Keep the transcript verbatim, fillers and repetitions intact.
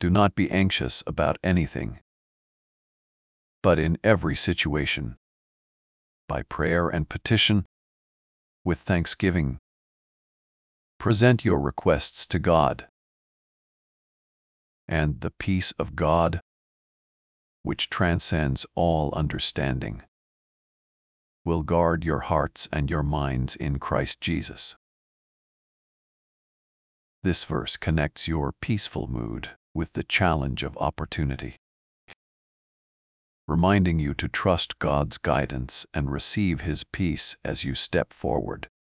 Do not be anxious about anything, but in every situation, by prayer and petition, with thanksgiving, present your requests to God. And the peace of God, which transcends all understanding, will guard your hearts and your minds in Christ Jesus. This verse connects your peaceful mood with the challenge of opportunity, reminding you to trust God's guidance and receive His peace as you step forward.